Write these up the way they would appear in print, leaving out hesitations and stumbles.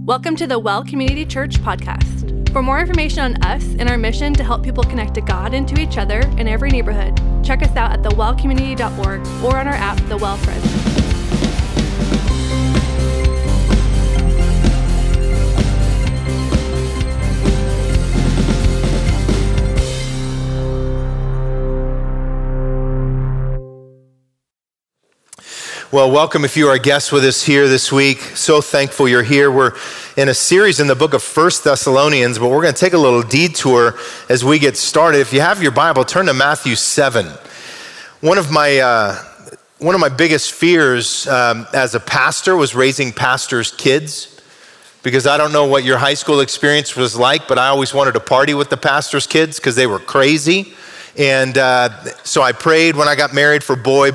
Welcome to the Well Community Church podcast. For more information on us and our mission to help people connect to God and to each other in every neighborhood, check us out at thewellcommunity.org or on our app, The Well Friends. Well, welcome if you are a guest with us here this week. So thankful you're here. We're in a series in the book of 1 Thessalonians, but we're going to take a little detour as we get started. If you have your Bible, turn to Matthew 7. One of my biggest fears as a pastor was raising pastors' kids, because I don't know what your high school experience was like, but I always wanted to party with the pastors' kids because they were crazy. And so I prayed when I got married for boy.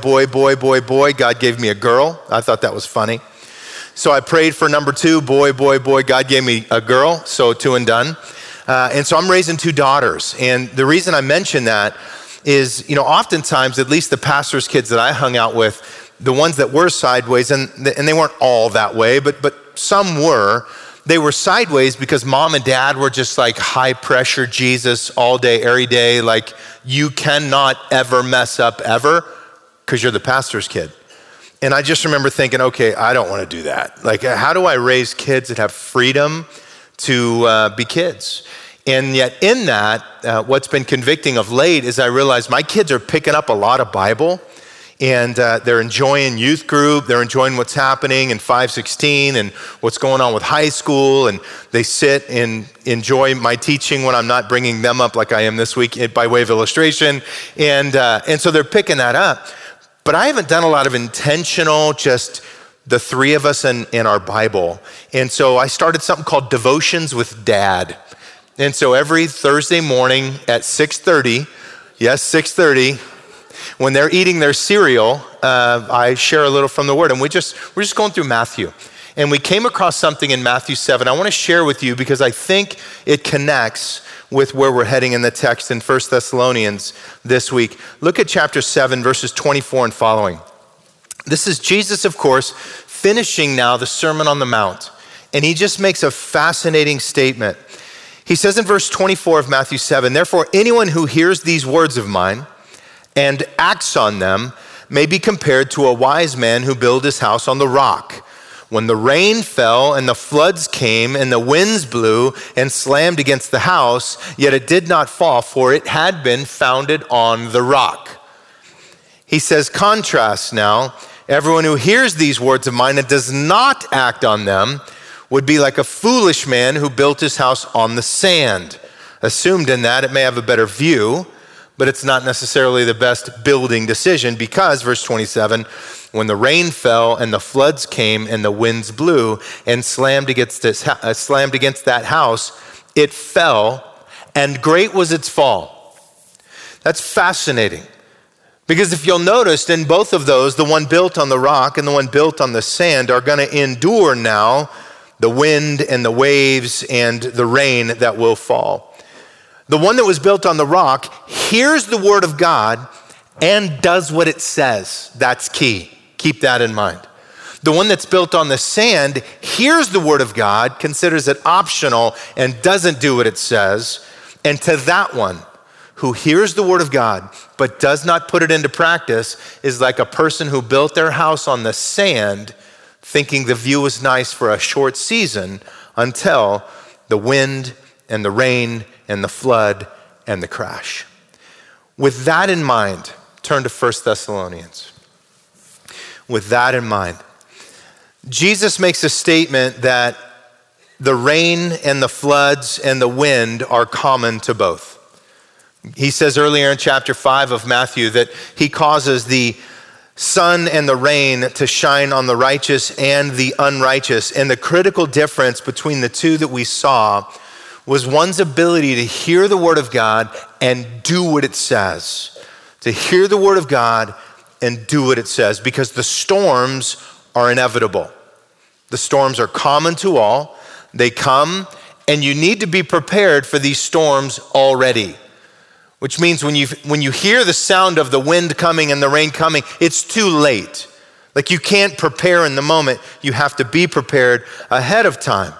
God gave me a girl. I thought that was funny. So I prayed for number 2, boy. God gave me a girl, so 2 and done. And so I'm raising 2 daughters. And the reason I mention that is, oftentimes, at least the pastors' kids that I hung out with, the ones that were sideways, and they weren't all that way, but some were. They were sideways because mom and dad were just like high pressure Jesus all day, every day. Like, you cannot ever mess up ever because you're the pastor's kid. And I just remember thinking, okay, I don't want to do that. Like, how do I raise kids that have freedom to be kids? And yet in that, what's been convicting of late is I realized my kids are picking up a lot of Bible. And they're enjoying youth group, they're enjoying what's happening in 516 and what's going on with high school, and they sit and enjoy my teaching when I'm not bringing them up like I am this week by way of illustration, and so they're picking that up. But I haven't done a lot of intentional, just the 3 of us in our Bible, and so I started something called Devotions with Dad. And so every Thursday morning at 6:30, yes, 6:30, when they're eating their cereal, I share a little from the Word. And we're just going through Matthew. And we came across something in Matthew 7 I want to share with you because I think it connects with where we're heading in the text in 1 Thessalonians this week. Look at chapter 7, verses 24 and following. This is Jesus, of course, finishing now the Sermon on the Mount. And he just makes a fascinating statement. He says in verse 24 of Matthew 7, "Therefore, anyone who hears these words of mine and acts on them may be compared to a wise man who built his house on the rock. When the rain fell and the floods came and the winds blew and slammed against the house, yet it did not fall, for it had been founded on the rock." He says, contrast now, everyone who hears these words of mine and does not act on them would be like a foolish man who built his house on the sand. Assumed in that it may have a better view, but it's not necessarily the best building decision because, verse 27, when the rain fell and the floods came and the winds blew and slammed against that house, it fell, and great was its fall. That's fascinating. Because if you'll notice, in both of those, the one built on the rock and the one built on the sand are going to endure now the wind and the waves and the rain that will fall. The one that was built on the rock hears the word of God and does what it says. That's key. Keep that in mind. The one that's built on the sand hears the word of God, considers it optional, and doesn't do what it says. And to that one who hears the word of God but does not put it into practice is like a person who built their house on the sand, thinking the view was nice for a short season until the wind and the rain and the flood and the crash. With that in mind, turn to 1 Thessalonians. With that in mind, Jesus makes a statement that the rain and the floods and the wind are common to both. He says earlier in chapter 5 of Matthew that he causes the sun and the rain to shine on the righteous and the unrighteous. And the critical difference between the two that we saw was one's ability to hear the word of God and do what it says. To hear the word of God and do what it says, because the storms are inevitable. The storms are common to all. They come, and you need to be prepared for these storms already. Which means when you hear the sound of the wind coming and the rain coming, it's too late. Like, you can't prepare in the moment. You have to be prepared ahead of time.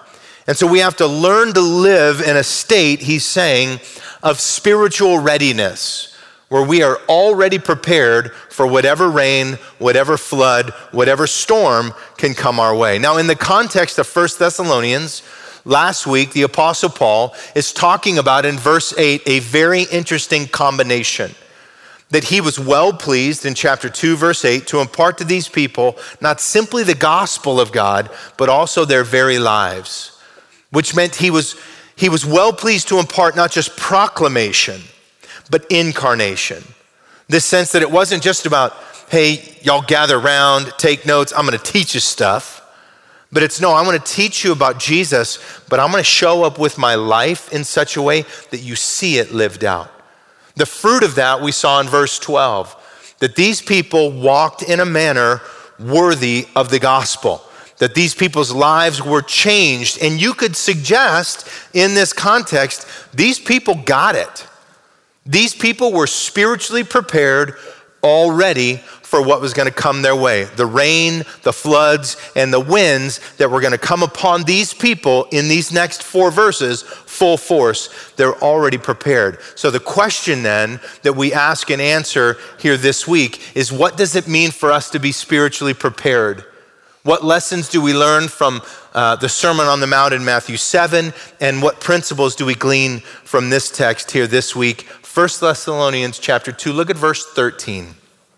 And so we have to learn to live in a state, he's saying, of spiritual readiness, where we are already prepared for whatever rain, whatever flood, whatever storm can come our way. Now, in the context of 1 Thessalonians, last week, the Apostle Paul is talking about in verse 8 a very interesting combination. That he was well pleased in chapter 2, verse 8, to impart to these people not simply the gospel of God, but also their very lives. Which meant he was well pleased to impart not just proclamation, but incarnation. This sense that it wasn't just about, hey, y'all gather around, take notes, I'm gonna teach you stuff. But it's no, I'm gonna teach you about Jesus, but I'm gonna show up with my life in such a way that you see it lived out. The fruit of that we saw in verse 12, that these people walked in a manner worthy of the gospel. That these people's lives were changed. And you could suggest in this context, these people got it. These people were spiritually prepared already for what was going to come their way. The rain, the floods, and the winds that were going to come upon these people in these next 4 verses, full force. They're already prepared. So the question then that we ask and answer here this week is, what does it mean for us to be spiritually prepared? What lessons do we learn from the Sermon on the Mount in Matthew 7? And what principles do we glean from this text here this week? 1 Thessalonians chapter 2, look at verse 13.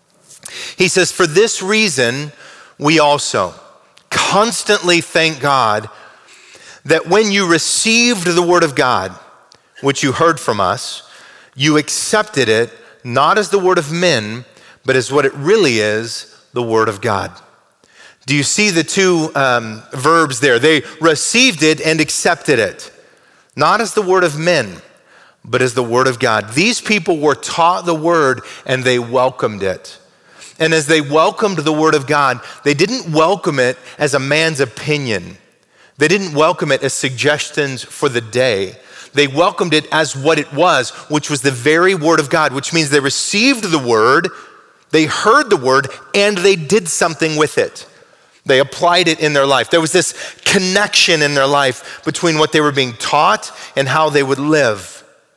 He says, for this reason, we also constantly thank God that when you received the word of God, which you heard from us, you accepted it not as the word of men, but as what it really is, the word of God. Do you see the two verbs there? They received it and accepted it, not as the word of men, but as the word of God. These people were taught the word and they welcomed it. And as they welcomed the word of God, they didn't welcome it as a man's opinion. They didn't welcome it as suggestions for the day. They welcomed it as what it was, which was the very word of God, which means they received the word, they heard the word, and they did something with it. They applied it in their life. There was this connection in their life between what they were being taught and how they would live.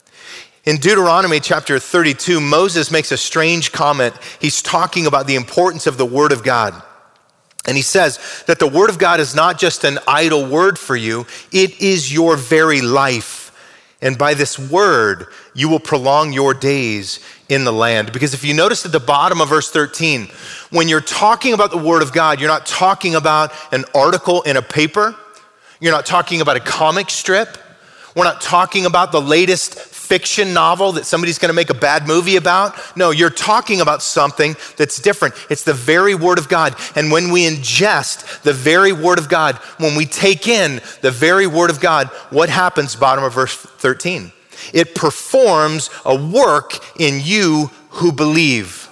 In Deuteronomy chapter 32, Moses makes a strange comment. He's talking about the importance of the word of God. And he says that the word of God is not just an idle word for you, it is your very life. And by this word, you will prolong your days in the land. Because if you notice at the bottom of verse 13, when you're talking about the word of God, you're not talking about an article in a paper. You're not talking about a comic strip. We're not talking about the latest fiction novel that somebody's gonna make a bad movie about. No, you're talking about something that's different. It's the very word of God. And when we ingest the very word of God, when we take in the very word of God, what happens, bottom of verse 13? It performs a work in you who believe.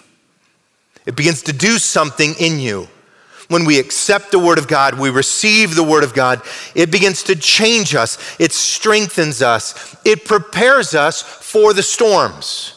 It begins to do something in you. When we accept the word of God, we receive the word of God, it begins to change us. It strengthens us. It prepares us for the storms.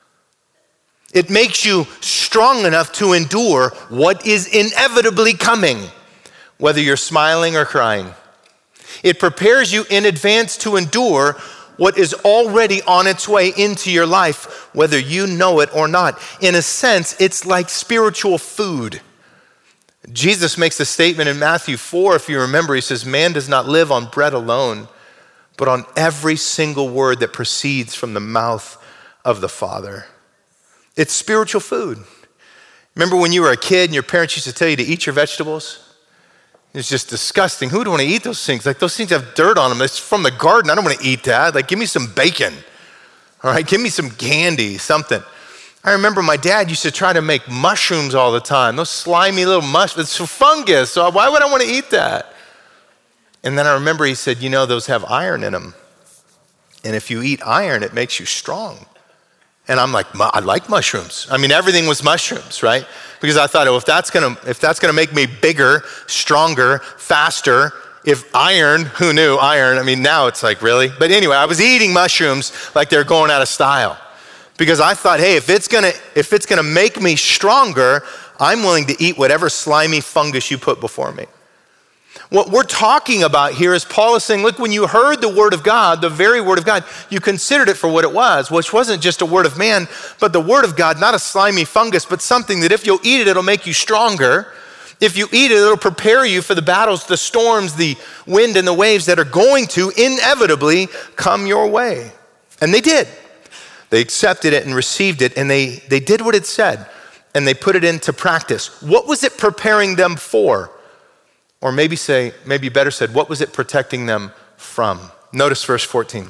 It makes you strong enough to endure what is inevitably coming, whether you're smiling or crying. It prepares you in advance to endure what is already on its way into your life, whether you know it or not. In a sense, it's like spiritual food. Jesus makes a statement in Matthew 4, if you remember, he says, man does not live on bread alone, but on every single word that proceeds from the mouth of the Father. It's spiritual food. Remember when you were a kid and your parents used to tell you to eat your vegetables? It's just disgusting. Who would want to eat those things? Like, those things have dirt on them. It's from the garden. I don't want to eat that. Like, give me some bacon. All right, give me some candy, something. I remember my dad used to try to make mushrooms all the time. Those slimy little mushrooms, it's fungus, so why would I want to eat that? And then I remember he said, you know, those have iron in them. And if you eat iron, it makes you strong. And I'm like, I like mushrooms. I mean, everything was mushrooms, right? Because I thought, oh, if that's gonna make me bigger, stronger, faster, if iron, who knew iron? I mean, now it's like, really? But anyway, I was eating mushrooms like they're going out of style. Because I thought, hey, if it's gonna make me stronger, I'm willing to eat whatever slimy fungus you put before me. What we're talking about here is Paul is saying, look, when you heard the word of God, the very word of God, you considered it for what it was, which wasn't just a word of man, but the word of God, not a slimy fungus, but something that if you'll eat it, it'll make you stronger. If you eat it, it'll prepare you for the battles, the storms, the wind and the waves that are going to inevitably come your way. And they did. They accepted it and received it, and they did what it said, and they put it into practice. What was it preparing them for? Or maybe better said, what was it protecting them from? Notice verse 14.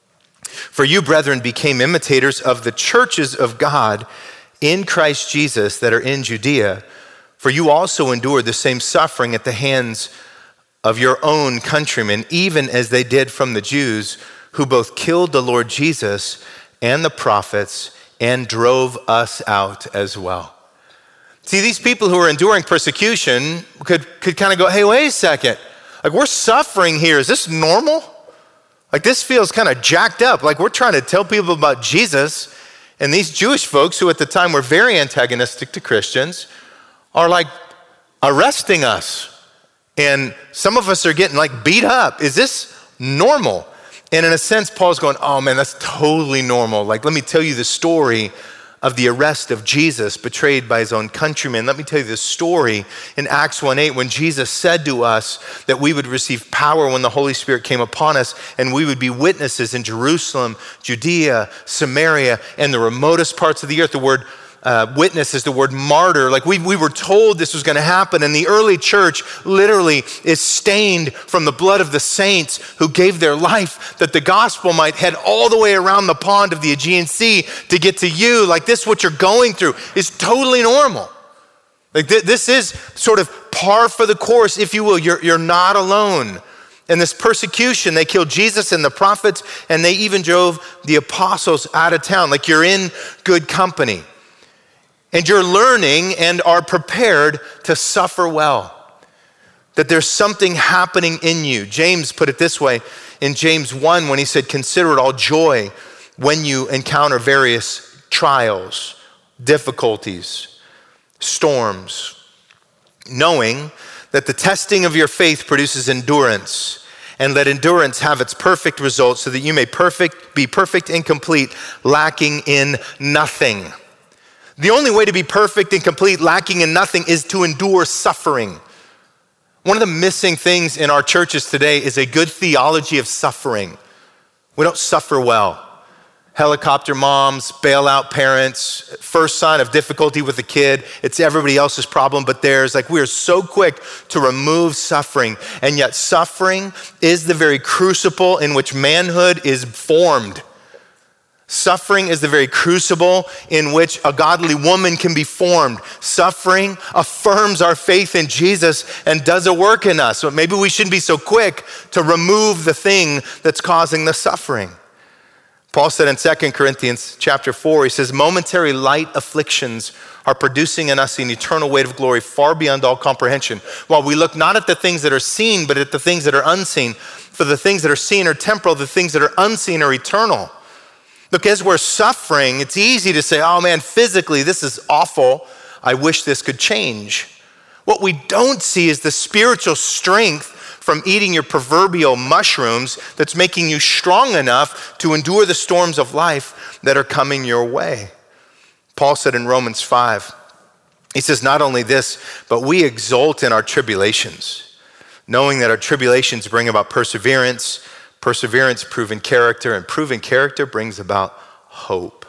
For you, brethren, became imitators of the churches of God in Christ Jesus that are in Judea, for you also endured the same suffering at the hands of your own countrymen, even as they did from the Jews, who both killed the Lord Jesus and the prophets and drove us out as well. See, these people who are enduring persecution could kind of go, hey, wait a second. Like, we're suffering here. Is this normal? Like, this feels kind of jacked up. Like, we're trying to tell people about Jesus, and these Jewish folks who at the time were very antagonistic to Christians are like arresting us. And some of us are getting like beat up. Is this normal? And in a sense, Paul's going, oh man, that's totally normal. Like, let me tell you the story of the arrest of Jesus, betrayed by his own countrymen. Let me tell you the story in Acts 1:8 when Jesus said to us that we would receive power when the Holy Spirit came upon us, and we would be witnesses in Jerusalem, Judea, Samaria, and the remotest parts of the earth. The word witness is the word martyr. Like we were told this was going to happen, and the early church literally is stained from the blood of the saints who gave their life that the gospel might head all the way around the pond of the Aegean Sea to get to you. Like this, what you're going through is totally normal. Like this is sort of par for the course, if you will. You're not alone. In this persecution, they killed Jesus and the prophets, and they even drove the apostles out of town. Like you're in good company. And you're learning and are prepared to suffer well. That there's something happening in you. James put it this way in James 1 when he said, consider it all joy when you encounter various trials, difficulties, storms, knowing that the testing of your faith produces endurance, and let endurance have its perfect result so that you may be perfect and complete, lacking in nothing. The only way to be perfect and complete, lacking in nothing, is to endure suffering. One of the missing things in our churches today is a good theology of suffering. We don't suffer well. Helicopter moms, bailout parents, first sign of difficulty with a kid, it's everybody else's problem but theirs. Like we are so quick to remove suffering, and yet suffering is the very crucible in which manhood is formed. Suffering is the very crucible in which a godly woman can be formed. Suffering affirms our faith in Jesus and does a work in us. So maybe we shouldn't be so quick to remove the thing that's causing the suffering. Paul said in 2 Corinthians chapter 4, he says, momentary light afflictions are producing in us an eternal weight of glory far beyond all comprehension. While we look not at the things that are seen, but at the things that are unseen. For the things that are seen are temporal, the things that are unseen are eternal. Look, as we're suffering, it's easy to say, oh man, physically, this is awful. I wish this could change. What we don't see is the spiritual strength from eating your proverbial mushrooms that's making you strong enough to endure the storms of life that are coming your way. Paul said in Romans 5, he says, not only this, but we exult in our tribulations, knowing that our tribulations bring about perseverance, proven character, and proven character brings about hope.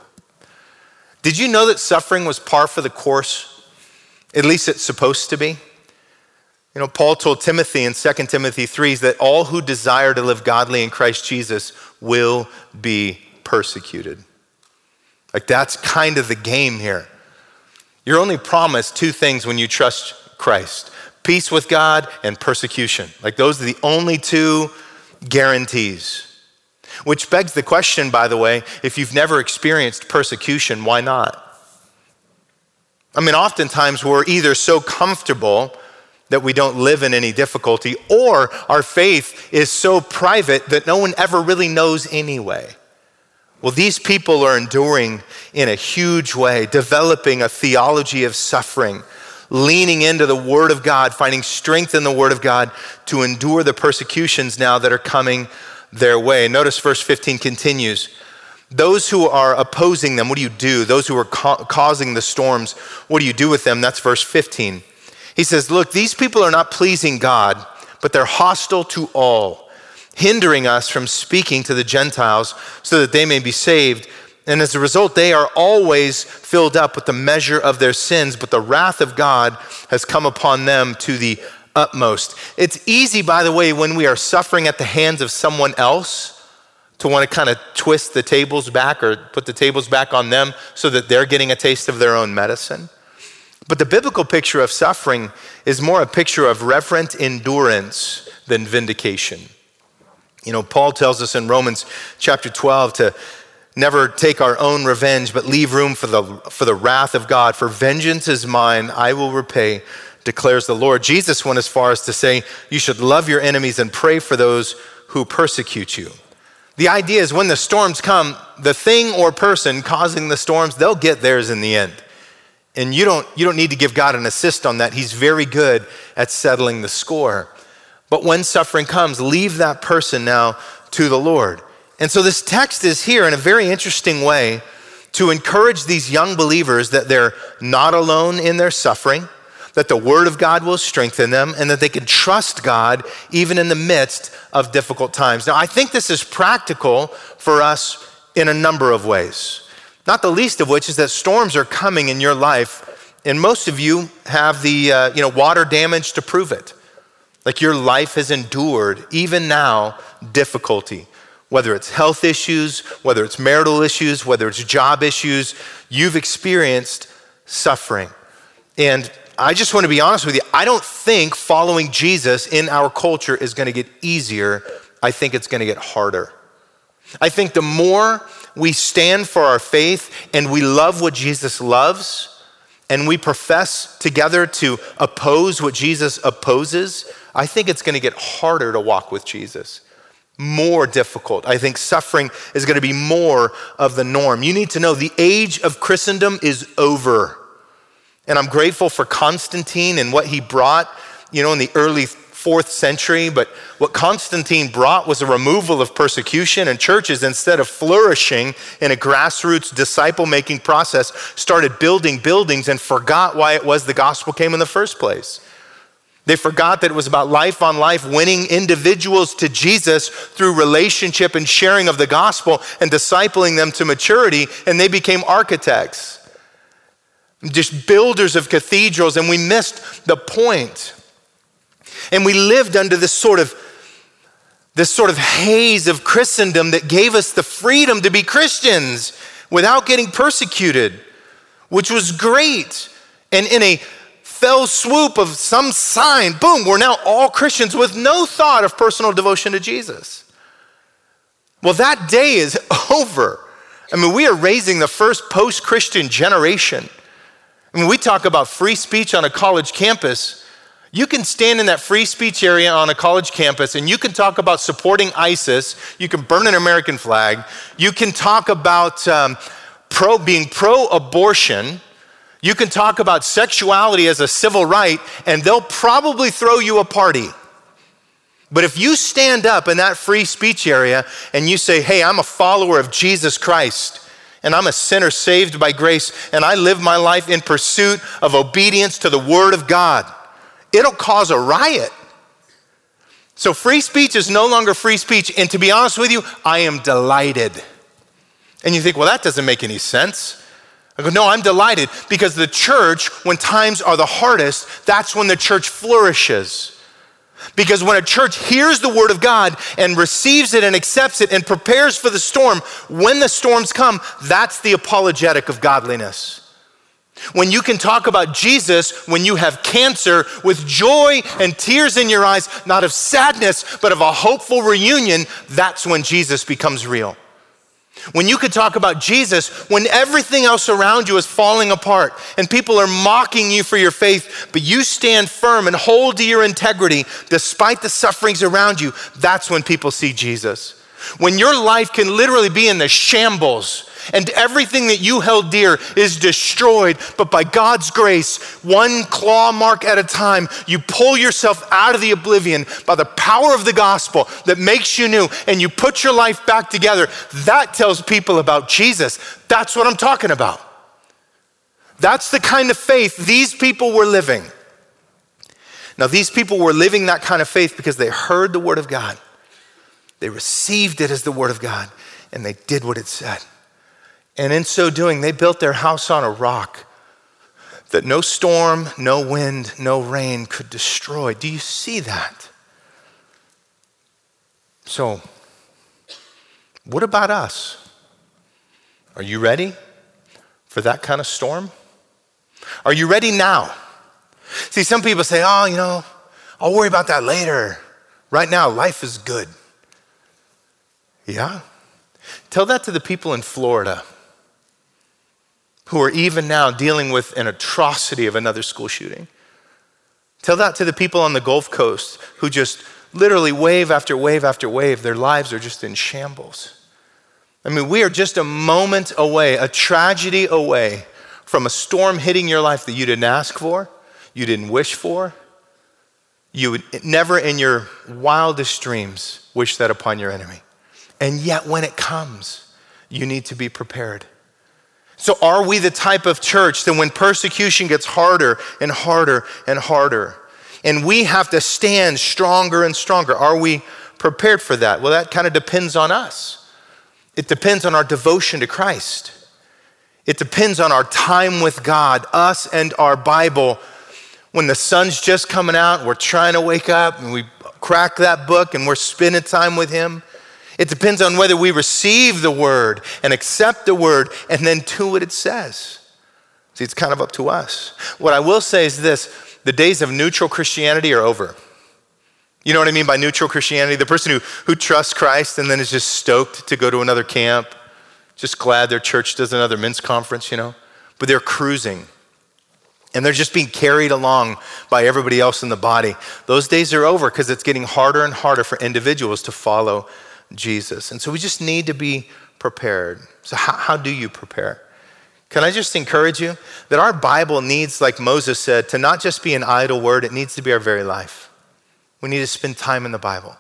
Did you know that suffering was par for the course? At least it's supposed to be. You know, Paul told Timothy in 2 Timothy 3 that all who desire to live godly in Christ Jesus will be persecuted. Like that's kind of the game here. You're only promised two things when you trust Christ: peace with God and persecution. Like those are the only two guarantees. Which begs the question, by the way, if you've never experienced persecution, why not? I mean, oftentimes we're either so comfortable that we don't live in any difficulty, or our faith is so private that no one ever really knows anyway. Well, these people are enduring in a huge way, developing a theology of suffering, leaning into the Word of God, finding strength in the Word of God to endure the persecutions now that are coming their way. Notice verse 15 continues. Those who are opposing them, what do you do? Those who are causing the storms, what do you do with them? That's verse 15. He says, look, these people are not pleasing God, but they're hostile to all, hindering us from speaking to the Gentiles so that they may be saved. And as a result, they are always filled up with the measure of their sins, but the wrath of God has come upon them to the utmost. It's easy, by the way, when we are suffering at the hands of someone else to want to kind of twist the tables back or put the tables back on them so that they're getting a taste of their own medicine. But the biblical picture of suffering is more a picture of reverent endurance than vindication. You know, Paul tells us in Romans chapter 12 to never take our own revenge, but leave room for the wrath of God. For vengeance is mine, I will repay, declares the Lord. Jesus went as far as to say, you should love your enemies and pray for those who persecute you. The idea is when the storms come, the thing or person causing the storms, they'll get theirs in the end. And you don't need to give God an assist on that. He's very good at settling the score. But when suffering comes, leave that person now to the Lord. And so this text is here in a very interesting way to encourage these young believers that they're not alone in their suffering, that the Word of God will strengthen them, and that they can trust God even in the midst of difficult times. Now, I think this is practical for us in a number of ways, not the least of which is that storms are coming in your life, and most of you have the water damage to prove it. Like your life has endured, even now, difficulty. Whether it's health issues, whether it's marital issues, whether it's job issues, you've experienced suffering. And I just want to be honest with you, I don't think following Jesus in our culture is going to get easier. I think it's going to get harder. I think the more we stand for our faith and we love what Jesus loves, and we profess together to oppose what Jesus opposes, I think it's going to get harder to walk with Jesus. More difficult. I think suffering is going to be more of the norm. You need to know the age of Christendom is over. And I'm grateful for Constantine and what he brought, in the early 4th century. But what Constantine brought was a removal of persecution, and churches, instead of flourishing in a grassroots disciple-making process, started building buildings and forgot why it was the gospel came in the first place. They forgot that it was about life on life, winning individuals to Jesus through relationship and sharing of the gospel and discipling them to maturity, and they became architects, just builders of cathedrals, and we missed the point. And we lived under this sort of haze of Christendom that gave us the freedom to be Christians without getting persecuted, which was great. And in a fell swoop of some sign, boom, we're now all Christians with no thought of personal devotion to Jesus. Well, that day is over. I mean, we are raising the first post-Christian generation. I mean, we talk about free speech on a college campus. You can stand in that free speech area on a college campus and you can talk about supporting ISIS. You can burn an American flag. You can talk about being pro-abortion. You can talk about sexuality as a civil right, and they'll probably throw you a party. But if you stand up in that free speech area and you say, hey, I'm a follower of Jesus Christ, and I'm a sinner saved by grace, and I live my life in pursuit of obedience to the Word of God, it'll cause a riot. So free speech is no longer free speech, and to be honest with you, I am delighted. And you think, well, that doesn't make any sense. I go, no, I'm delighted because the church, when times are the hardest, that's when the church flourishes. Because when a church hears the Word of God and receives it and accepts it and prepares for the storm, when the storms come, that's the apologetic of godliness. When you can talk about Jesus when you have cancer with joy and tears in your eyes, not of sadness, but of a hopeful reunion, that's when Jesus becomes real. When you could talk about Jesus when everything else around you is falling apart and people are mocking you for your faith, but you stand firm and hold to your integrity despite the sufferings around you, that's when people see Jesus. When your life can literally be in the shambles and everything that you held dear is destroyed, but by God's grace, one claw mark at a time, you pull yourself out of the oblivion by the power of the gospel that makes you new, and you put your life back together. That tells people about Jesus. That's what I'm talking about. That's the kind of faith these people were living. Now, these people were living that kind of faith because they heard the word of God. They received it as the word of God, and they did what it said. And in so doing, they built their house on a rock that no storm, no wind, no rain could destroy. Do you see that? So, what about us? Are you ready for that kind of storm? Are you ready now? See, some people say, I'll worry about that later. Right now, life is good. Yeah? Tell that to the people in Florida who are even now dealing with an atrocity of another school shooting. Tell that to the people on the Gulf Coast who just literally wave after wave after wave, their lives are just in shambles. I mean, we are just a moment away, a tragedy away from a storm hitting your life that you didn't ask for, you didn't wish for. You would never in your wildest dreams wish that upon your enemy. And yet when it comes, you need to be prepared. So are we the type of church that when persecution gets harder and harder and harder, and we have to stand stronger and stronger, are we prepared for that? Well, that kind of depends on us. It depends on our devotion to Christ. It depends on our time with God, us and our Bible. When the sun's just coming out, we're trying to wake up and we crack that book and we're spending time with him. It depends on whether we receive the word and accept the word and then do what it says. See, it's kind of up to us. What I will say is this: the days of neutral Christianity are over. You know what I mean by neutral Christianity? The person who trusts Christ and then is just stoked to go to another camp, just glad their church does another men's conference, but they're cruising. And they're just being carried along by everybody else in the body. Those days are over because it's getting harder and harder for individuals to follow Jesus. And so we just need to be prepared. So how do you prepare? Can I just encourage you that our Bible needs, like Moses said, to not just be an idle word, it needs to be our very life. We need to spend time in the Bible.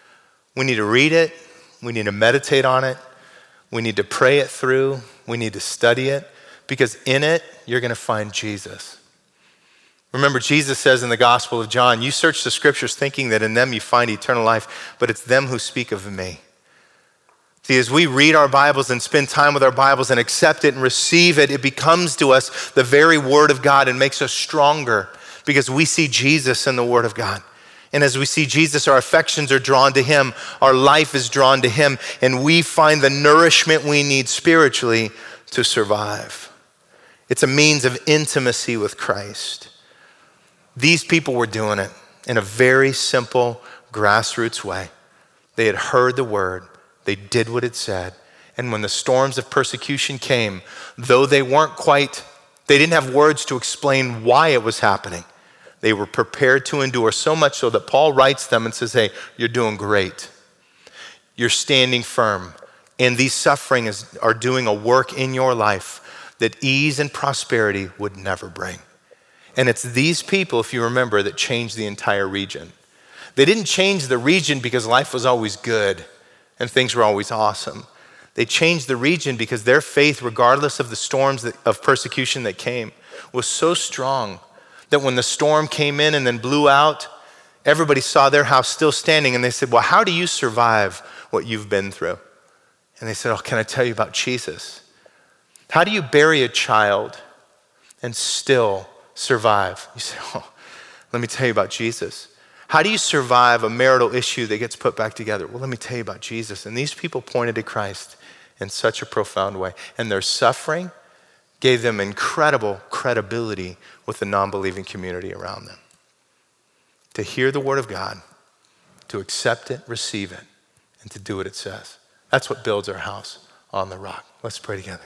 We need to read it. We need to meditate on it. We need to pray it through. We need to study it, because in it, you're going to find Jesus. Remember, Jesus says in the Gospel of John, you search the scriptures thinking that in them you find eternal life, but it's them who speak of me. See, as we read our Bibles and spend time with our Bibles and accept it and receive it, it becomes to us the very word of God and makes us stronger because we see Jesus in the word of God. And as we see Jesus, our affections are drawn to him, our life is drawn to him, and we find the nourishment we need spiritually to survive. It's a means of intimacy with Christ. These people were doing it in a very simple, grassroots way. They had heard the word, they did what it said, and when the storms of persecution came, though they didn't have words to explain why it was happening, they were prepared to endure, so much so that Paul writes them and says, hey, you're doing great. You're standing firm, and these sufferings are doing a work in your life that ease and prosperity would never bring. And it's these people, if you remember, that changed the entire region. They didn't change the region because life was always good and things were always awesome. They changed the region because their faith, regardless of the storms of persecution that came, was so strong that when the storm came in and then blew out, everybody saw their house still standing and they said, well, how do you survive what you've been through? And they said, can I tell you about Jesus? How do you bury a child and still survive? You say, let me tell you about Jesus. How do you survive a marital issue that gets put back together? Well, let me tell you about Jesus. And these people pointed to Christ in such a profound way. And their suffering gave them incredible credibility with the non-believing community around them. To hear the word of God, to accept it, receive it, and to do what it says. That's what builds our house on the rock. Let's pray together.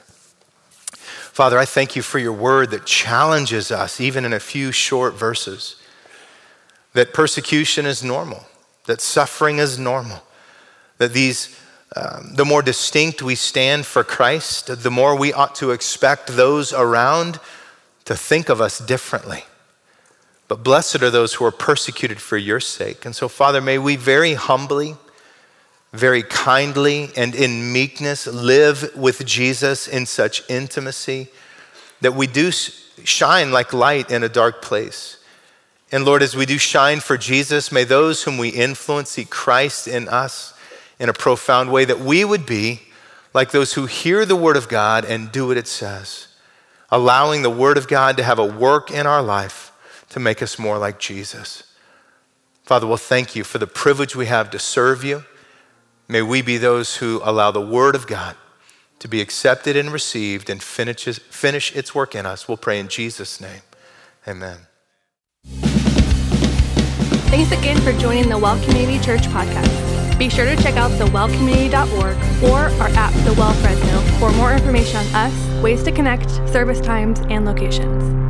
Father, I thank you for your word that challenges us, even in a few short verses, that persecution is normal, that suffering is normal, that these the more distinct we stand for Christ, the more we ought to expect those around to think of us differently. But blessed are those who are persecuted for your sake. And so, Father, may we very humbly, very kindly, and in meekness live with Jesus in such intimacy that we do shine like light in a dark place. And Lord, as we do shine for Jesus, may those whom we influence see Christ in us in a profound way, that we would be like those who hear the word of God and do what it says, allowing the word of God to have a work in our life to make us more like Jesus. Father, we'll thank you for the privilege we have to serve you. May we be those who allow the word of God to be accepted and received and finish its work in us. We'll pray in Jesus' name. Amen. Thanks again for joining the Well Community Church podcast. Be sure to check out thewellcommunity.org or our app, The Well Fresno, for more information on us, ways to connect, service times, and locations.